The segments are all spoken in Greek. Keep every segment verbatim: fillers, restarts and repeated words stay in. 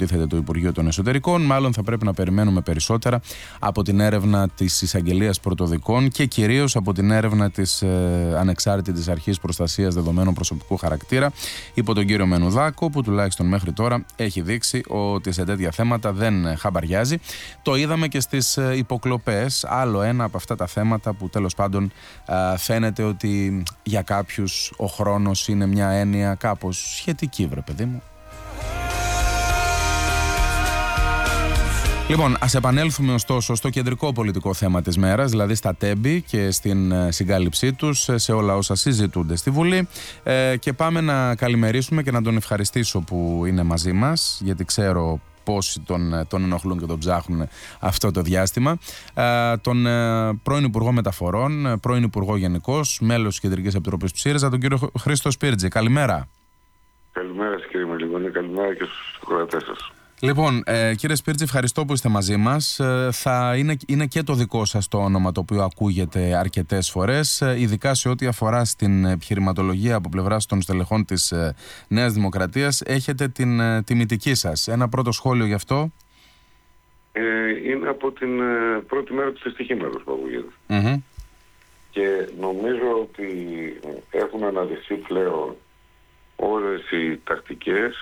τίθεται το Υπουργείο των Εσωτερικών. Μάλλον θα πρέπει να περιμένουμε περισσότερα από την έρευνα της Εισαγγελίας Πρωτοδικών και κυρίως από την έρευνα της ε, Ανεξάρτητης Αρχής Προστασίας Δεδομένων Προσωπικού Χαρακτήρα υπό τον κύριο Μενουδάκο, που τουλάχιστον μέχρι τώρα έχει δείξει ότι σε τέτοια θέματα δεν χαμπαριάζει. Το είδαμε και στις υποκλοπές, άλλο ένα από αυτά τα θέματα που τέλος πάντων ε, φαίνεται ότι για κάποιους ο χρόνος είναι μια έννοια κάπως σχετική, βρε παιδί μου. Λοιπόν, ας επανέλθουμε ωστόσο στο κεντρικό πολιτικό θέμα της μέρας, δηλαδή στα τέμπη και στην συγκάλυψή τους, σε όλα όσα συζητούνται στη Βουλή, ε, και πάμε να καλημερίσουμε και να τον ευχαριστήσω που είναι μαζί μας, γιατί ξέρω πόσοι τον, τον ενοχλούν και τον ψάχνουν αυτό το διάστημα. Ε, τον ε, πρώην Υπουργό Μεταφορών, πρώην Υπουργό Γενικός, μέλος της Κεντρικής Επιτροπής του ΣΥΡΙΖΑ, τον κύριο Χρήστο Σπίρτζη. Καλημέρα. Καλημέρα σας, κύριε Μελιγονή, καλημέρα και στους ακροατές σας. Λοιπόν, ε, κύριε Σπίρτζη, ευχαριστώ που είστε μαζί μας. Ε, θα είναι, είναι και το δικό σας το όνομα το οποίο ακούγεται αρκετές φορές, ε, ειδικά σε ό,τι αφορά στην επιχειρηματολογία από πλευράς των στελεχών της ε, Νέας Δημοκρατίας. Έχετε την ε, τιμητική σας. Ένα πρώτο σχόλιο γι' αυτό. Ε, είναι από την ε, πρώτη μέρα του δυστυχήματος που ακούγεται. Mm-hmm. Και νομίζω ότι έχουν αναδειχθεί πλέον όλες οι τακτικές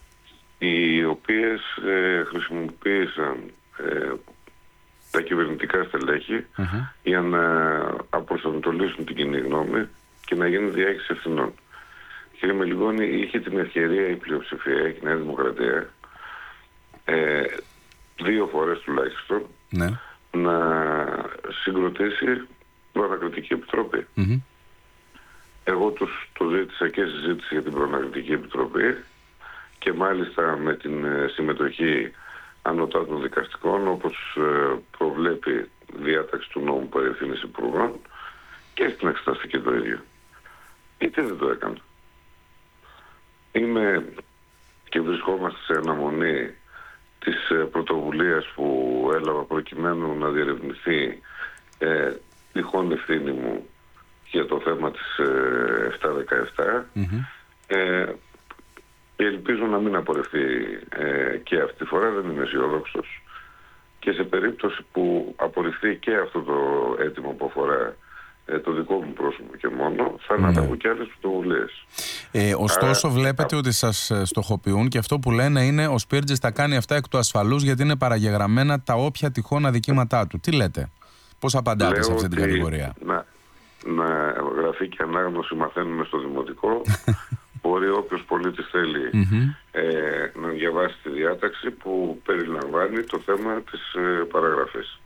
οι οποίες ε, χρησιμοποίησαν ε, τα κυβερνητικά στελέχη uh-huh. για να απροσανατολίσουν την κοινή γνώμη και να γίνει διάχυση ευθυνών. Κύριε Μελιγόνη, είχε την ευκαιρία η πλειοψηφία, η Νέα Δημοκρατία, ε, δύο φορές τουλάχιστον, ναι. να συγκροτήσει την Προανακριτική Επιτροπή. Uh-huh. Εγώ τους το ζήτησα και συζήτηση για την Προανακριτική Επιτροπή, και μάλιστα με την συμμετοχή ανωτάτων δικαστικών, όπως προβλέπει διάταξη του νόμου περί ευθύνης υπουργών, και στην εξεταστική το ίδιο. Είτε δεν το έκανα. Είμαι και βρισκόμαστε σε αναμονή της πρωτοβουλίας που έλαβα προκειμένου να διερευνηθεί ε, τυχόν ευθύνη μου για το θέμα της ε, επτακόσια δεκαεπτά. Mm-hmm. Ε, Και ελπίζω να μην απορρευτεί ε, και αυτή τη φορά, δεν είμαι αισιόδοξος. Και σε περίπτωση που απορριφθεί και αυτό το αίτημα που αφορά ε, το δικό μου πρόσωπο και μόνο, θα αναλάβω και άλλες πρωτοβουλίες. Ε, ωστόσο, Άρα, βλέπετε α... ότι σας στοχοποιούν και αυτό που λένε είναι ο Σπίρτζης τα κάνει αυτά εκ του ασφαλούς γιατί είναι παραγεγραμμένα τα όποια τυχόν αδικήματά του. Τι λέτε, πώς απαντάτε Λέω σε αυτή την κατηγορία? Να, να γραφεί και ανάγνωση μαθαίνουμε στο δημοτικό. Μπορεί όποιος πολίτης θέλει mm-hmm. ε, να διαβάσει τη διάταξη που περιλαμβάνει το θέμα της ε, παραγραφής.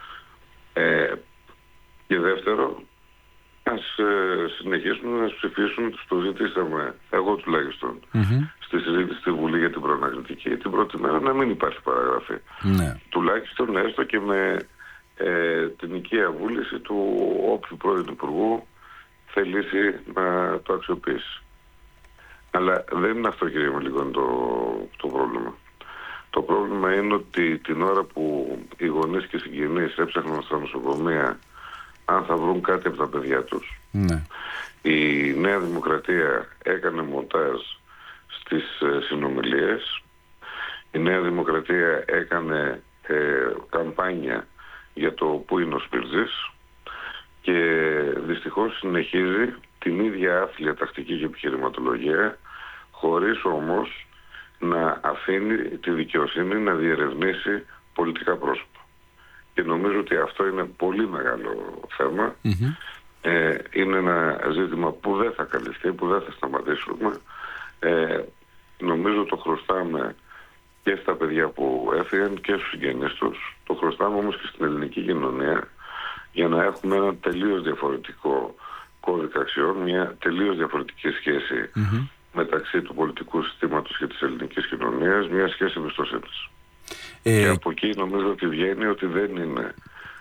Ε, και δεύτερο, ας ε, συνεχίσουμε να ψηφίσουν, το ζητήσαμε, εγώ τουλάχιστον, mm-hmm. στη συζήτηση στη Βουλή για την Προανακριτική, την πρώτη μέρα να μην υπάρχει παραγραφή. Mm-hmm. Τουλάχιστον έστω και με ε, την οικία βούληση του όποιου πρώην Υπουργού θελήσει να το αξιοποιήσει. Αλλά δεν είναι αυτό, κύριε Μελιγόνη, το, το πρόβλημα. Το πρόβλημα είναι ότι την ώρα που οι γονείς και οι συγγενείς έψαχναν στα νοσοκομεία αν θα βρουν κάτι από τα παιδιά τους, ναι. η Νέα Δημοκρατία έκανε μοντάζ στις ε, συνομιλίες, η Νέα Δημοκρατία έκανε ε, καμπάνια για το που είναι ο Σπίρτζης και δυστυχώς συνεχίζει την ίδια άθλια τακτική και επιχειρηματολογία, χωρίς όμως να αφήνει τη δικαιοσύνη να διερευνήσει πολιτικά πρόσωπα. Και νομίζω ότι αυτό είναι πολύ μεγάλο θέμα. Mm-hmm. Ε, είναι ένα ζήτημα που δεν θα καλυφθεί, που δεν θα σταματήσουμε. Ε, νομίζω το χρωστάμε και στα παιδιά που έφυγαν και στους συγγενείς τους. Το χρωστάμε όμως και στην ελληνική κοινωνία για να έχουμε ένα τελείως διαφορετικό κώδικα αξιών, μια τελείως διαφορετική σχέση mm-hmm. μεταξύ του πολιτικού συστήματος και της ελληνικής κοινωνίας, μια σχέση εμπιστοσύνης. Ε... Και από εκεί νομίζω ότι βγαίνει ότι δεν είναι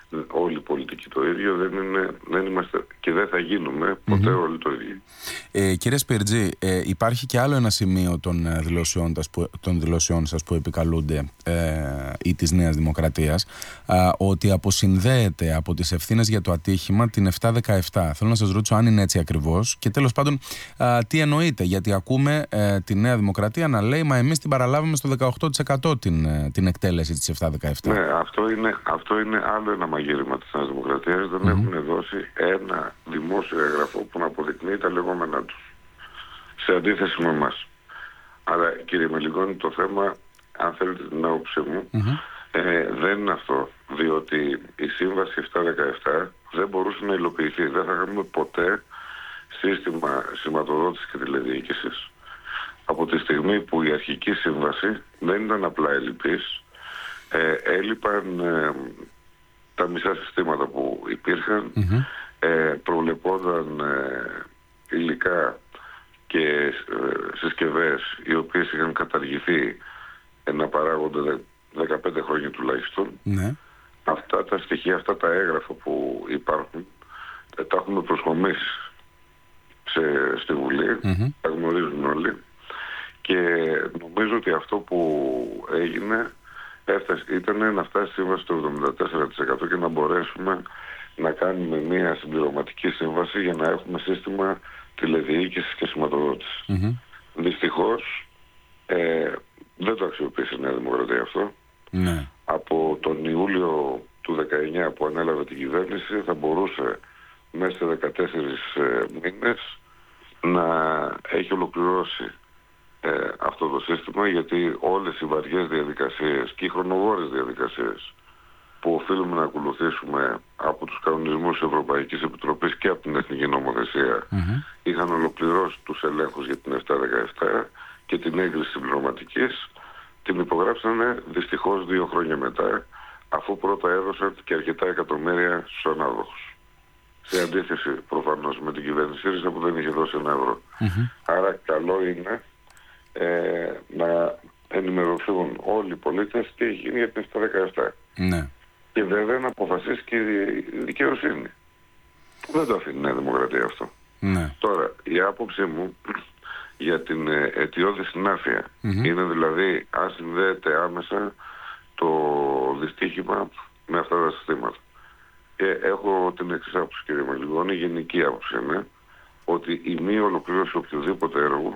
όλοι οι πολιτικοί το ίδιο, δεν, είναι, δεν είμαστε και δεν θα γίνουμε ποτέ mm-hmm. όλοι το ίδιο. Ε, κύριε Σπιρτζή, ε, υπάρχει και άλλο ένα σημείο των δηλώσεών, των δηλώσεών σας που επικαλούνται ε, ή της Νέας Δημοκρατίας, ε, ότι αποσυνδέεται από τις ευθύνες για το ατύχημα την επτά δεκαεπτά. Θέλω να σας ρωτήσω αν είναι έτσι ακριβώς και τέλος πάντων ε, τι εννοείται, γιατί ακούμε ε, τη Νέα Δημοκρατία να λέει «Μα εμείς την παραλάβαμε στο δεκαοκτώ τοις εκατό την, την εκτέλεση της επτά δεκαεπτά». Ναι, αυτό είναι, αυτό είναι άλλο ένα μαγείρεμα της Νέας Δημοκρατίας. Δεν mm-hmm. έχουν δώσει ένα δημόσιο έγγραφο που να αποδεικνύει τα λεγόμενά τους, σε αντίθεση με εμάς. Άρα, κύριε Μελιγώνη, το θέμα, αν θέλετε την άποψή μου, mm-hmm. ε, δεν είναι αυτό. Διότι η σύμβαση επτά δεκαεπτά δεν μπορούσε να υλοποιηθεί. Δεν θα είχαμε ποτέ σύστημα σηματοδότησης και τηλεδιοίκησης από τη στιγμή που η αρχική σύμβαση δεν ήταν απλά ελλειπής. Ε, έλειπαν ε, τα μισά συστήματα που υπήρχαν, mm-hmm. ε, προβλεπόταν ε, υλικά και ε, συσκευές οι οποίες είχαν καταργηθεί ε, να παράγονται δεκαπέντε χρόνια τουλάχιστον. Mm-hmm. Αυτά τα στοιχεία, αυτά τα έγγραφα που υπάρχουν ε, τα έχουμε προσχομίσει σε, στη Βουλή, mm-hmm. τα γνωρίζουν όλοι και νομίζω ότι αυτό που έγινε έφτασε, ήταν να φτάσει σύμβαση στο εβδομήντα τέσσερα τοις εκατό και να μπορέσουμε να κάνουμε μια συμπληρωματική σύμβαση για να έχουμε σύστημα τηλεδιοίκησης και σηματοδότησης. Mm-hmm. Δυστυχώς ε, δεν το αξιοποίησε η Νέα Δημοκρατία αυτό. Mm-hmm. Από τον Ιούλιο του δεκαεννιά που ανέλαβε την κυβέρνηση θα μπορούσε μέσα σε δεκατέσσερις ε, μήνες να έχει ολοκληρώσει Ε, αυτό το σύστημα, γιατί όλες οι βαριές διαδικασίες και οι χρονοβόρες διαδικασίες που οφείλουμε να ακολουθήσουμε από τους κανονισμούς της Ευρωπαϊκής Επιτροπής και από την Εθνική Νομοθεσία mm-hmm. είχαν ολοκληρώσει τους ελέγχους για την επτά δεκαεπτά και την έγκριση συμπληρωματικής. Την υπογράψανε δυστυχώς δύο χρόνια μετά, αφού πρώτα έδωσαν και αρκετά εκατομμύρια στους ανάδοχους. Σε αντίθεση προφανώς με την κυβέρνηση ΣΥΡΙΖΑ που δεν είχε δώσει ένα ευρώ. Mm-hmm. Άρα καλό είναι Ε, να ενημερωθούν όλοι οι πολίτες τι έχει γίνει για την επτά δεκαεπτά. Ναι. Και βέβαια να αποφασίσει και η δικαιοσύνη. Που δεν το αφήνει η Νέα Δημοκρατία αυτό. Ναι. Τώρα, η άποψή μου για την αιτιώδη συνάφεια mm-hmm. είναι δηλαδή αν συνδέεται άμεσα το δυστύχημα με αυτά τα συστήματα. Και έχω την εξής άποψη, κύριε Μελιγώνη, η γενική άποψη είναι ότι η μη ολοκλήρωση οποιοδήποτε έργου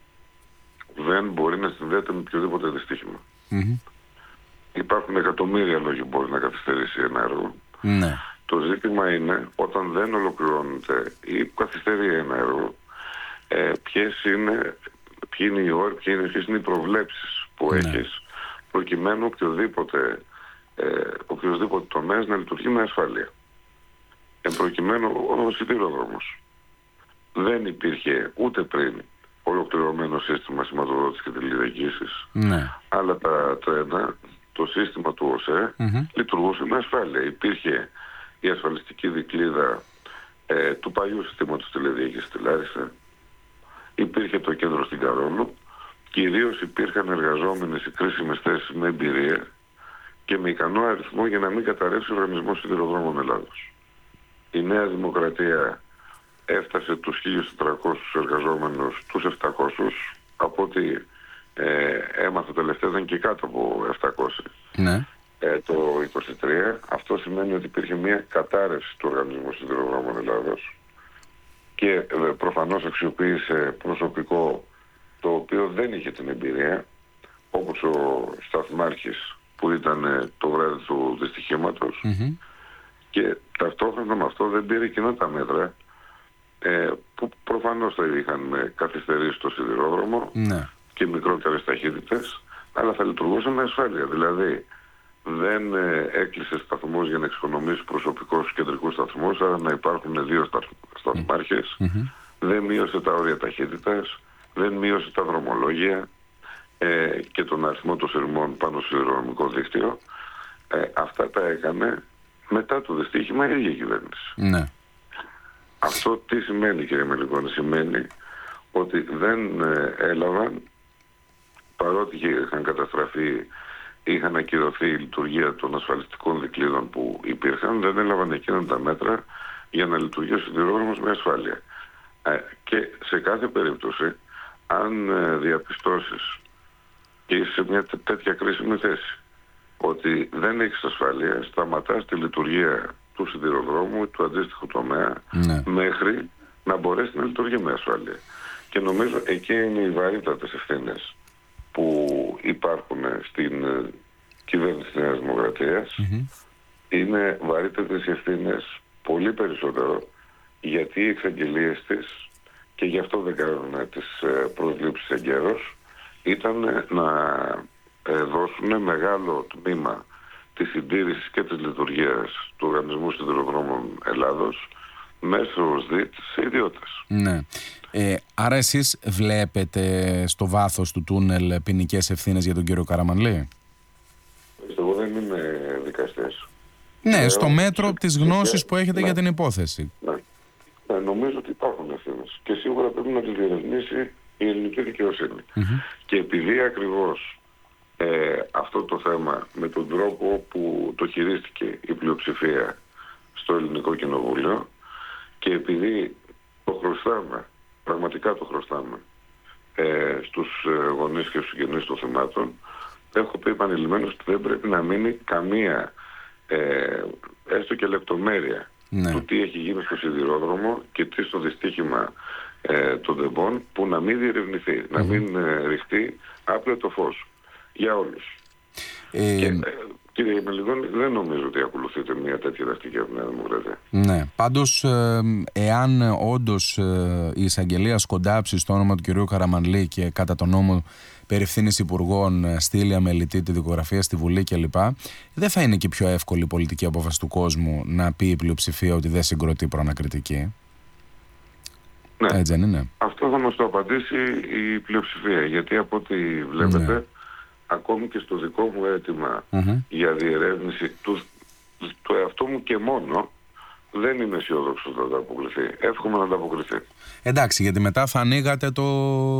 δεν μπορεί να συνδέεται με οποιοδήποτε δυστύχημα. Mm-hmm. Υπάρχουν εκατομμύρια λόγοι που μπορεί να καθυστερήσει ένα έργο. Mm-hmm. Το ζήτημα είναι όταν δεν ολοκληρώνεται ή καθυστερεί ένα έργο, ε, ποιες είναι, ποιοι είναι οι όροι, ποιες είναι, ποιες είναι οι προβλέψεις που mm-hmm. έχεις προκειμένου οποιοδήποτε, ε, οποιοδήποτε τομέας να λειτουργεί με ασφάλεια. Εν προκειμένου ο σιδηρόδρομος δεν υπήρχε ούτε πριν ολοκληρωμένο σύστημα σηματοδότησης και τηλεδιοίκησης, ναι. αλλά τα τρένα, το σύστημα του ΟΣΕ mm-hmm. λειτουργούσε με ασφάλεια. Υπήρχε η ασφαλιστική δικλείδα ε, του παλιού συστήματος τηλεδιοίκησης στη Λάρισα, υπήρχε το κέντρο στην Καρόλου, κυρίως υπήρχαν εργαζόμενοι σε κρίσιμες θέσεις με εμπειρία και με ικανό αριθμό για να μην καταρρεύσει ο Οργανισμός Σιδηροδρόμων Ελλάδος. Η Νέα Δημοκρατία έφτασε τους χίλιους τετρακόσιους εργαζόμενους τους επτακόσιους, από ό,τι ε, έμαθα τελευταία ήταν και κάτω από επτακόσιοι ναι. ε, το είκοσι τρία. Αυτό σημαίνει ότι υπήρχε μια κατάρρευση του Οργανισμού Σιδηροδρόμων Ελλάδος και ε, προφανώς αξιοποίησε προσωπικό το οποίο δεν είχε την εμπειρία, όπως ο σταθμάρχης που ήταν ε, το βράδυ του δυστυχήματος mm-hmm. και ταυτόχρονα με αυτό δεν πήρε εκείνα τα μέτρα Ε, που προφανώς θα είχαν με καθυστερήσει το σιδηρόδρομο ναι. και μικρότερες ταχύτητες, αλλά θα λειτουργούσαν με ασφάλεια. Δηλαδή δεν ε, έκλεισε σταθμούς για να εξοικονομήσει προσωπικό στους κεντρικούς σταθμούς, άρα να υπάρχουν δύο σταθμάρχες, mm-hmm. δεν μείωσε τα όρια ταχύτητας, δεν μείωσε τα δρομολόγια ε, και τον αριθμό των σειρμών πάνω στο σιδηροδρομικό δίκτυο. Ε, αυτά τα έκανε μετά το δυστύχημα η ίδια κυβέρνηση. Ναι. Αυτό τι σημαίνει, κύριε Μελιγώνη? Σημαίνει ότι δεν ε, έλαβαν, παρότι είχαν καταστραφεί είχαν ακυρωθεί η λειτουργία των ασφαλιστικών δικλείδων που υπήρχαν, δεν έλαβαν εκείνα τα μέτρα για να λειτουργήσει ο σιδηρόδρομος με ασφάλεια. Ε, και σε κάθε περίπτωση, αν ε, διαπιστώσεις και είσαι σε μια τέτοια κρίσιμη θέση ότι δεν έχεις ασφάλεια, σταματάς τη λειτουργία του σιδηροδρόμου ή του αντίστοιχου τομέα, ναι, μέχρι να μπορέσει να λειτουργεί με ασφάλεια. Και νομίζω εκεί είναι οι βαρύτατες ευθύνες που υπάρχουν στην ε, κυβέρνηση της Νέας Δημοκρατίας. Mm-hmm. Είναι βαρύτατες ευθύνες πολύ περισσότερο, γιατί οι εξαγγελίες της, και γι' αυτό δεν κάνουν τις προσλήψεις εγκαίρως, ήταν να δώσουν μεγάλο τμήμα της συντήρησης και της λειτουργίας του Οργανισμού Σιδηροδρόμων Ελλάδος μέσω ΣΔΙΤ σε ιδιώτες. Ναι. Ε, άρα εσείς βλέπετε στο βάθος του τούνελ ποινικές ευθύνες για τον κύριο Καραμανλή? Εγώ δεν είμαι δικαστής. Ναι, ε, στο μέτρο της γνώσης που έχετε, ναι, για την υπόθεση. Ναι. Ναι, νομίζω ότι υπάρχουν ευθύνες και σίγουρα πρέπει να τις διερευνήσει η ελληνική δικαιοσύνη. Mm-hmm. Και επειδή ακριβώς ε, αυτό το θέμα με τον τρόπο που το χειρίστηκε η πλειοψηφία στο Ελληνικό Κοινοβούλιο, και επειδή το χρωστάμε, πραγματικά το χρωστάμε ε, στους γονείς και στους συγγενείς των θυμάτων, έχω πει επανειλημμένως ότι δεν πρέπει να μείνει καμία ε, έστω και λεπτομέρεια, ναι, του τι έχει γίνει στο σιδηρόδρομο και τι στο δυστύχημα ε, των ΔΕΜΠΟΝ, που να μην διερευνηθεί, mm-hmm. να μην ε, ρηχτεί άπλετο φως για όλους. Ε... Και, ε, κύριε Μελιγόνη, δεν νομίζω ότι ακολουθείται μια τέτοια τακτική από την Νέα Δημοκρατία. Ναι, πάντως ε, εάν όντως ε, η εισαγγελία σκοντάψει στο όνομα του κυρίου Καραμανλή και κατά τον νόμο περί ευθύνης υπουργών στείλει αμελητή τη δικογραφία στη Βουλή κλπ., δεν θα είναι και πιο εύκολη η πολιτική απόφαση του κόσμου να πει η πλειοψηφία ότι δεν συγκροτεί προανακριτική? Ναι. Έτσι δεν είναι? Αυτό θα μας το απαντήσει η πλειοψηφία, γιατί από ό,τι βλέπετε, ναι, ακόμη και στο δικό μου αίτημα mm-hmm. για διερεύνηση του, του εαυτού μου και μόνο, δεν είμαι αισιόδοξος να ανταποκριθεί. Εύχομαι να ανταποκριθεί. Εντάξει, γιατί μετά θα ανοίγατε, το...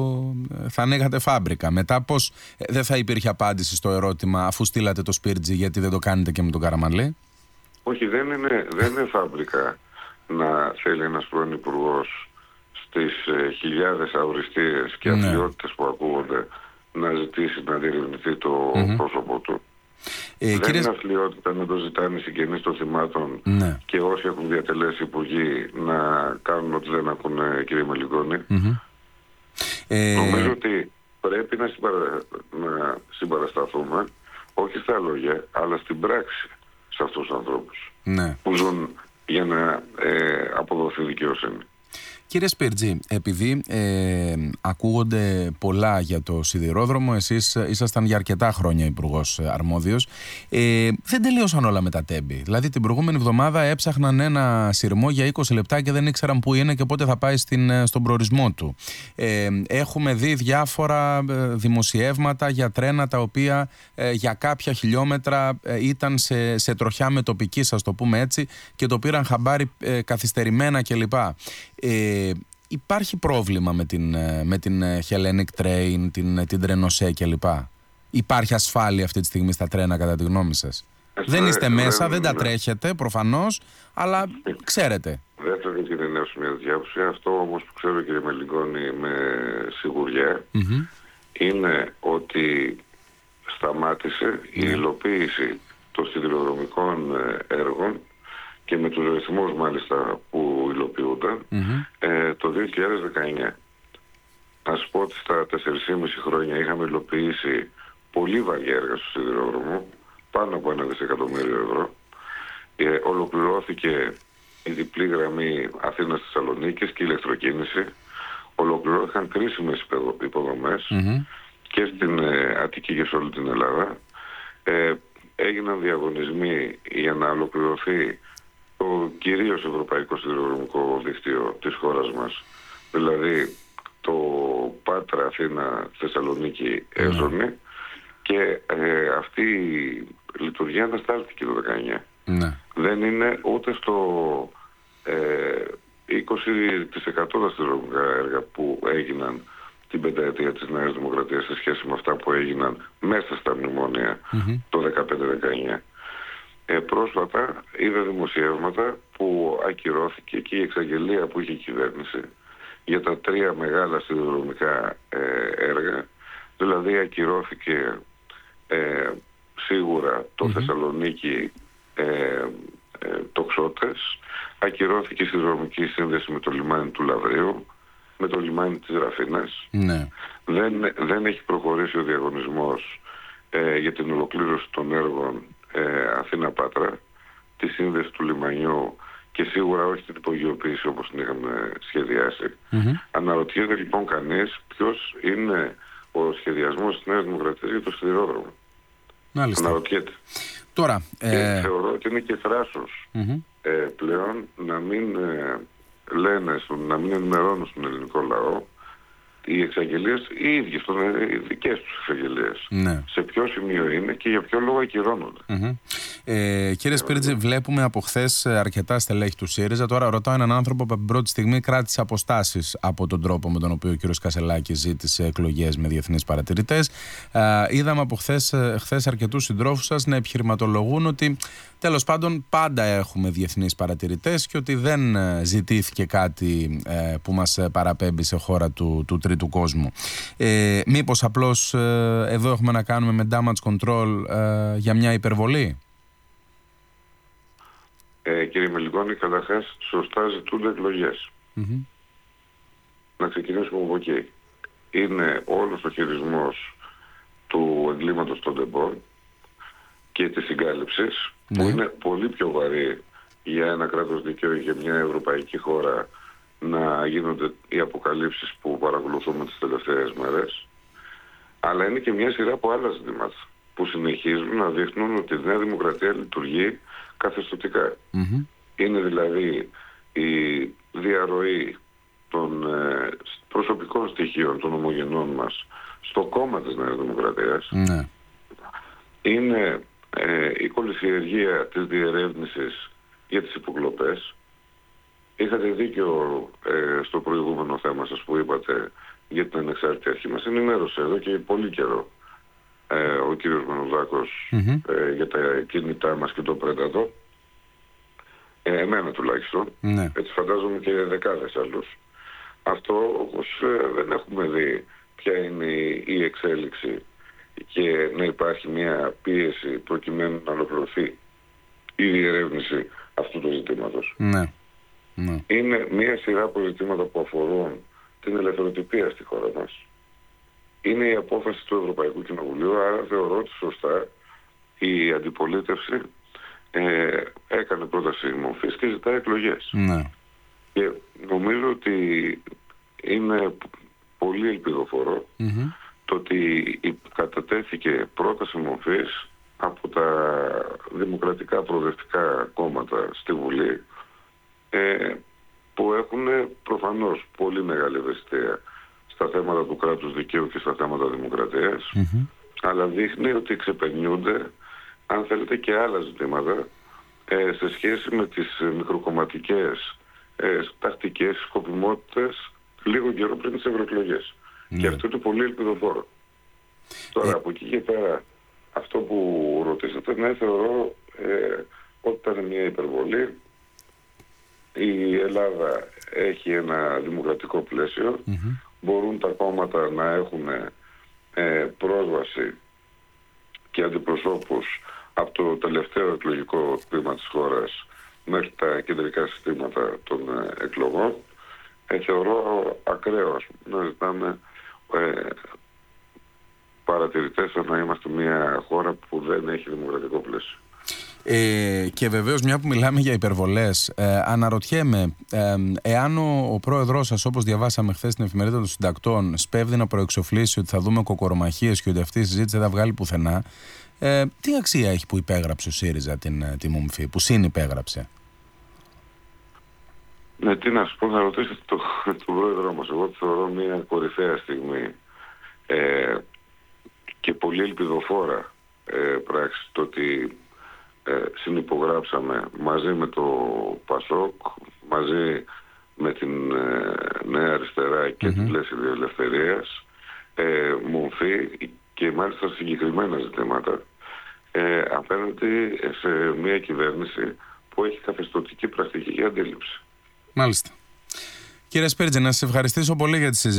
θα ανοίγατε φάμπρικα. Μετά πώς δεν θα υπήρχε απάντηση στο ερώτημα, αφού στείλατε το Σπίρτζι, γιατί δεν το κάνετε και με τον Καραμανλή? Όχι, δεν είναι, δεν είναι φάμπρικα να θέλει ένας πρώην υπουργός στις ε, χιλιάδες αοριστείες και ναι. αθλιότητες που ακούγονται να ζητήσει να διερευνηθεί το mm-hmm. πρόσωπο του. Ε, δεν κύριε... είναι αθλιότητα να το ζητάνε οι συγγενείς των θυμάτων, ναι, και όσοι έχουν διατελέσει υπουργοί να κάνουν ότι δεν ακούνε, κύριε Μελιγόνη. Mm-hmm. Ε... Νομίζω ότι πρέπει να, συμπαρα... να συμπαρασταθούμε, όχι στα λόγια, αλλά στην πράξη σε αυτούς τους ανθρώπους, ναι, που ζουν για να ε, αποδοθεί δικαιοσύνη. Κύριε Σπίρτζι, επειδή ε, ακούγονται πολλά για το σιδηρόδρομο, εσείς ήσασταν για αρκετά χρόνια υπουργός αρμόδιος, ε, δεν τελείωσαν όλα με τα τέμπη. Δηλαδή την προηγούμενη εβδομάδα έψαχναν ένα σειρμό για είκοσι λεπτά και δεν ήξεραν πού είναι και πότε θα πάει στην, στον προορισμό του. Ε, έχουμε δει διάφορα δημοσιεύματα για τρένα τα οποία ε, για κάποια χιλιόμετρα ε, ήταν σε, σε τροχιά με τοπική, ας το πούμε έτσι, και το πήραν χαμπάρι ε, καθυστερημένα κλπ. Ε, υπάρχει πρόβλημα με την, με την Hellenic Train, την, την Τρενοσέ κλπ? Υπάρχει ασφάλεια αυτή τη στιγμή στα τρένα κατά τη γνώμη σας? Εσύ, δεν είστε μέσα, δεν τα τρέχετε προφανώς, αλλά ξέρετε. Δεν θέλω να κινδυνεύσω μια διάποψη. Αυτό όμως που ξέρω, κύριε Μελιγόνη, με σιγουριά, mm-hmm. είναι ότι σταμάτησε η υλοποίηση των σιδηροδρομικών έργων και με τους ρυθμούς μάλιστα που υλοποιούνταν mm-hmm. ε, το δύο χιλιάδες δεκαεννιά. Να σου πω ότι στα τέσσερα και μισό χρόνια είχαμε υλοποιήσει πολύ βαριά έργα στο σιδηρόδρομο, πάνω από ένα δισεκατομμύριο ευρώ. Ε, ολοκληρώθηκε η διπλή γραμμή Αθήνας-Θεσσαλονίκης και η ηλεκτροκίνηση. Ολοκληρώθηκαν κρίσιμες υποδομές mm-hmm. και στην ε, Αττική και σε όλη την Ελλάδα. Ε, έγιναν διαγωνισμοί για να ολοκληρωθεί το κυρίως ευρωπαϊκό σιδηροδρομικό δίκτυο της χώρας μας, δηλαδή το Πάτρα, Αθήνα, Θεσσαλονίκη, Εύζωνη, mm. και ε, αυτή η λειτουργία αναστάλθηκε το δεκαεννιά. Mm. Δεν είναι ούτε στο ε, είκοσι τοις εκατό τα σιδηροδρομικά έργα που έγιναν στην πενταετία της Νέας Δημοκρατίας σε σχέση με αυτά που έγιναν μέσα στα μνημόνια mm-hmm. το δεκαπέντε δεκαεννιά. Ε, πρόσφατα είδα δημοσιεύματα που ακυρώθηκε και η εξαγγελία που είχε η κυβέρνηση για τα τρία μεγάλα σιδηροδρομικά ε, έργα. Δηλαδή ακυρώθηκε ε, σίγουρα το mm-hmm. Θεσσαλονίκη ε, ε, το Ξώτες, ακυρώθηκε η σιδηροδρομική σύνδεση με το λιμάνι του Λαβρίου, με το λιμάνι της Ραφίνας. Ναι. Δεν, δεν έχει προχωρήσει ο διαγωνισμός ε, για την ολοκλήρωση των έργων ε, Αθήνα-Πάτρα, τη σύνδεση του λιμανιού και σίγουρα όχι την υπογειοποίηση όπως την είχαμε σχεδιάσει. Mm-hmm. Αναρωτιέται λοιπόν κανείς ποιος είναι ο σχεδιασμός της Νέας Δημοκρατίας για το σιδηρόδρομο. Μάλιστα. Αναρωτιέται. Τώρα, και ε... θεωρώ ότι είναι και θράσος mm-hmm. ε, πλέον να μην ε, λένε, στον, να μην ενημερώνουν στον ελληνικό λαό οι εξαγγελίες, οι ίδιες, οι δικές τους εξαγγελίες. Ναι. Σε ποιο σημείο είναι και για ποιο λόγο ακυρώνονται. Mm-hmm. Ε, κύριε Σπίριτζη, βλέπουμε από χθες αρκετά στελέχη του ΣΥΡΙΖΑ. Τώρα ρωτάω έναν άνθρωπο που από την πρώτη στιγμή κράτησε αποστάσεις από τον τρόπο με τον οποίο ο κύριος Κασσελάκης ζήτησε εκλογές με διεθνείς παρατηρητές. Ε, είδαμε από χθες, χθες αρκετούς συντρόφους σας να επιχειρηματολογούν ότι τέλος πάντων πάντα έχουμε διεθνείς παρατηρητές και ότι δεν ζητήθηκε κάτι ε, που μας παραπέμπει σε χώρα του, του τρίτου κόσμου. Ε, μήπως απλώς ε, εδώ έχουμε να κάνουμε με damage control ε, για μια υπερβολή? Ε, κύριε Μελικόνη, καταρχάς σωστά ζητούνται εκλογές. Mm-hmm. Να ξεκινήσουμε από εκεί. Είναι όλος ο χειρισμός του εγκλήματος των τεμπών και της συγκάλυψης, mm-hmm. που είναι πολύ πιο βαρύ για ένα κράτος δικαίου και μια ευρωπαϊκή χώρα να γίνονται οι αποκαλύψεις που παρακολουθούμε τις τελευταίες μέρες, αλλά είναι και μια σειρά από άλλα ζητήματα που συνεχίζουν να δείχνουν ότι η Νέα Δημοκρατία λειτουργεί καθεστωτικά. Mm-hmm. Είναι δηλαδή η διαρροή των ε, προσωπικών στοιχείων των ομογενών μας στο κόμμα της Νέας Δημοκρατίας. Mm-hmm. Είναι ε, η κολυσιεργία της διερεύνησης για τις υποκλοπές. Είχατε δίκιο ε, στο προηγούμενο θέμα σας που είπατε για την ανεξάρτητη αρχή. Μας ενημέρωσε εδώ και πολύ καιρό ε, ο κύριος Μανουδάκος mm-hmm. ε, για τα κινητά μας και το πρέτατο. Ε, εμένα τουλάχιστον. Mm-hmm. Έτσι φαντάζομαι και δεκάδες άλλους. Αυτό όμως ε, δεν έχουμε δει ποια είναι η, η εξέλιξη και να υπάρχει μια πίεση προκειμένου να ολοκληρωθεί η διερεύνηση αυτού του ζητήματος. Mm-hmm. Mm-hmm. Είναι μια σειρά από ζητήματα που αφορούν την ελευθεροτυπία στη χώρα μας. Είναι η απόφαση του Ευρωπαϊκού Κοινοβουλίου, άρα θεωρώ ότι σωστά η αντιπολίτευση ε, έκανε πρόταση μορφής και ζητάει εκλογές. Ναι. Και νομίζω ότι είναι πολύ ελπιδοφόρο mm-hmm. το ότι κατατέθηκε πρόταση μορφής από τα δημοκρατικά προοδευτικά κόμματα στη Βουλή, ε, που έχουν προφανώς πολύ μεγάλη ευαισθησία στα θέματα του κράτους δικαίου και στα θέματα δημοκρατίας, mm-hmm. αλλά δείχνει ότι ξεπερνιούνται, αν θέλετε, και άλλα ζητήματα ε, σε σχέση με τις μικροκομματικές ε, τακτικές σκοπιμότητες λίγο καιρό πριν τις ευρωεκλογές. Mm-hmm. Και αυτό είναι πολύ ελπιδοφόρο. Τώρα, από εκεί και πέρα, αυτό που ρωτήσατε, ναι, θεωρώ ε, ότι ήταν μια υπερβολή. Η Ελλάδα έχει ένα δημοκρατικό πλαίσιο. Mm-hmm. Μπορούν τα κόμματα να έχουν ε, πρόσβαση και αντιπροσώπους από το τελευταίο εκλογικό τμήμα της χώρας μέχρι τα κεντρικά συστήματα των ε, εκλογών. Ε, θεωρώ ακραίο να ζητάμε ε, παρατηρητές να είμαστε μια χώρα που δεν έχει δημοκρατικό πλαίσιο. Ε, και βεβαίως, μια που μιλάμε για υπερβολές, ε, αναρωτιέμαι ε, εάν ο, ο πρόεδρός σας, όπως διαβάσαμε χθες στην εφημερίδα των συντακτών, σπέβδει να προεξοφλήσει ότι θα δούμε κοκορομαχίες και ότι αυτή η συζήτηση δεν θα βγάλει πουθενά, ε, τι αξία έχει που υπέγραψε ο ΣΥΡΙΖΑ την, τη μομφή, που συνυπέγραψε? Ναι, τι να σου πω, θα ρωτήσετε τον το πρόεδρό μας. Εγώ θεωρώ μια κορυφαία στιγμή ε, και πολύ ελπιδοφόρα ε, πράξη το ότι ε, συνυπογράψαμε μαζί με το ΠΑΣΟΚ, μαζί με την ε, Νέα Αριστερά και mm-hmm. την Λέσχη Ελευθερίας ε, μορφή και μάλιστα συγκεκριμένα ζητήματα ε, απέναντι σε μια κυβέρνηση που έχει καθεστωτική πρακτική αντίληψη. Μάλιστα. Κύριε Σπίρτζε, να σας ευχαριστήσω πολύ για τη συζήτηση.